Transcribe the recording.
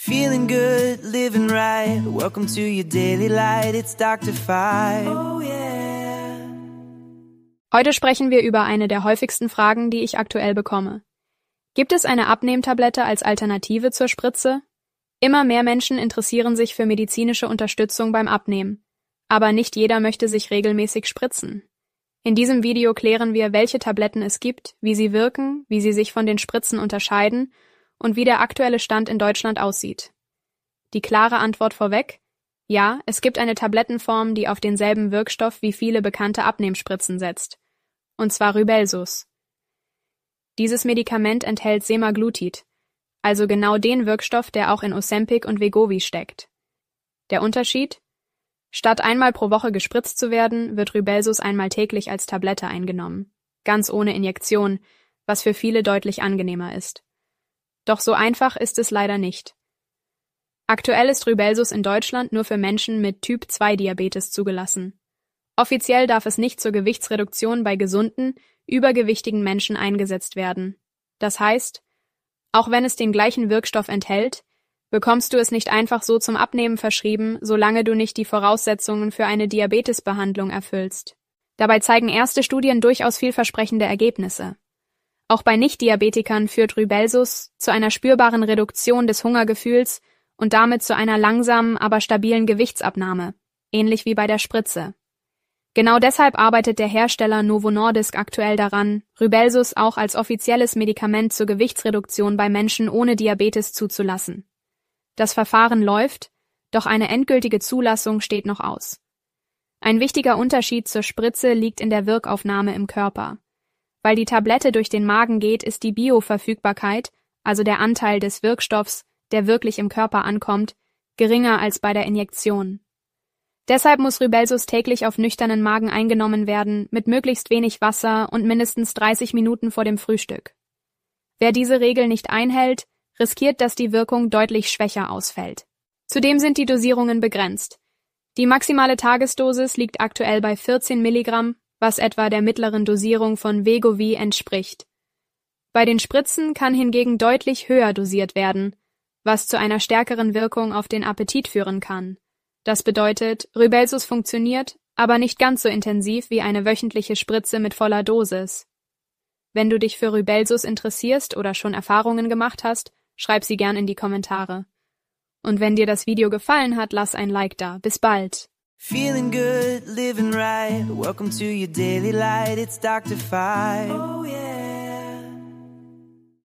Feeling good, living right. Welcome to your daily light. It's Dr. Five. Oh yeah. Heute sprechen wir über eine der häufigsten Fragen, die ich aktuell bekomme. Gibt es eine Abnehmtablette als Alternative zur Spritze? Immer mehr Menschen interessieren sich für medizinische Unterstützung beim Abnehmen. Aber nicht jeder möchte sich regelmäßig spritzen. In diesem Video klären wir, welche Tabletten es gibt, wie sie wirken, wie sie sich von den Spritzen unterscheiden und wie der aktuelle Stand in Deutschland aussieht. Die klare Antwort vorweg: Ja, es gibt eine Tablettenform, die auf denselben Wirkstoff wie viele bekannte Abnehmspritzen setzt. Und zwar Rybelsus. Dieses Medikament enthält Semaglutid, also genau den Wirkstoff, der auch in Ozempic und Wegovy steckt. Der Unterschied? Statt einmal pro Woche gespritzt zu werden, wird Rybelsus einmal täglich als Tablette eingenommen, ganz ohne Injektion, was für viele deutlich angenehmer ist. Doch so einfach ist es leider nicht. Aktuell ist Rybelsus in Deutschland nur für Menschen mit Typ-2-Diabetes zugelassen. Offiziell darf es nicht zur Gewichtsreduktion bei gesunden, übergewichtigen Menschen eingesetzt werden. Das heißt, auch wenn es den gleichen Wirkstoff enthält, bekommst du es nicht einfach so zum Abnehmen verschrieben, solange du nicht die Voraussetzungen für eine Diabetesbehandlung erfüllst. Dabei zeigen erste Studien durchaus vielversprechende Ergebnisse. Auch bei Nicht-Diabetikern führt Rybelsus zu einer spürbaren Reduktion des Hungergefühls und damit zu einer langsamen, aber stabilen Gewichtsabnahme, ähnlich wie bei der Spritze. Genau deshalb arbeitet der Hersteller Novo Nordisk aktuell daran, Rybelsus auch als offizielles Medikament zur Gewichtsreduktion bei Menschen ohne Diabetes zuzulassen. Das Verfahren läuft, doch eine endgültige Zulassung steht noch aus. Ein wichtiger Unterschied zur Spritze liegt in der Wirkaufnahme im Körper. Weil die Tablette durch den Magen geht, ist die Bioverfügbarkeit, also der Anteil des Wirkstoffs, der wirklich im Körper ankommt, geringer als bei der Injektion. Deshalb muss Rybelsus täglich auf nüchternen Magen eingenommen werden, mit möglichst wenig Wasser und mindestens 30 Minuten vor dem Frühstück. Wer diese Regel nicht einhält, riskiert, dass die Wirkung deutlich schwächer ausfällt. Zudem sind die Dosierungen begrenzt. Die maximale Tagesdosis liegt aktuell bei 14 Milligramm, was etwa der mittleren Dosierung von Wegovy entspricht. Bei den Spritzen kann hingegen deutlich höher dosiert werden, was zu einer stärkeren Wirkung auf den Appetit führen kann. Das bedeutet, Rybelsus funktioniert, aber nicht ganz so intensiv wie eine wöchentliche Spritze mit voller Dosis. Wenn du dich für Rybelsus interessierst oder schon Erfahrungen gemacht hast, schreib sie gern in die Kommentare. Und wenn dir das Video gefallen hat, lass ein Like da. Bis bald! Feeling good, living right. Welcome to your daily light. It's Dr. Five. Oh yeah.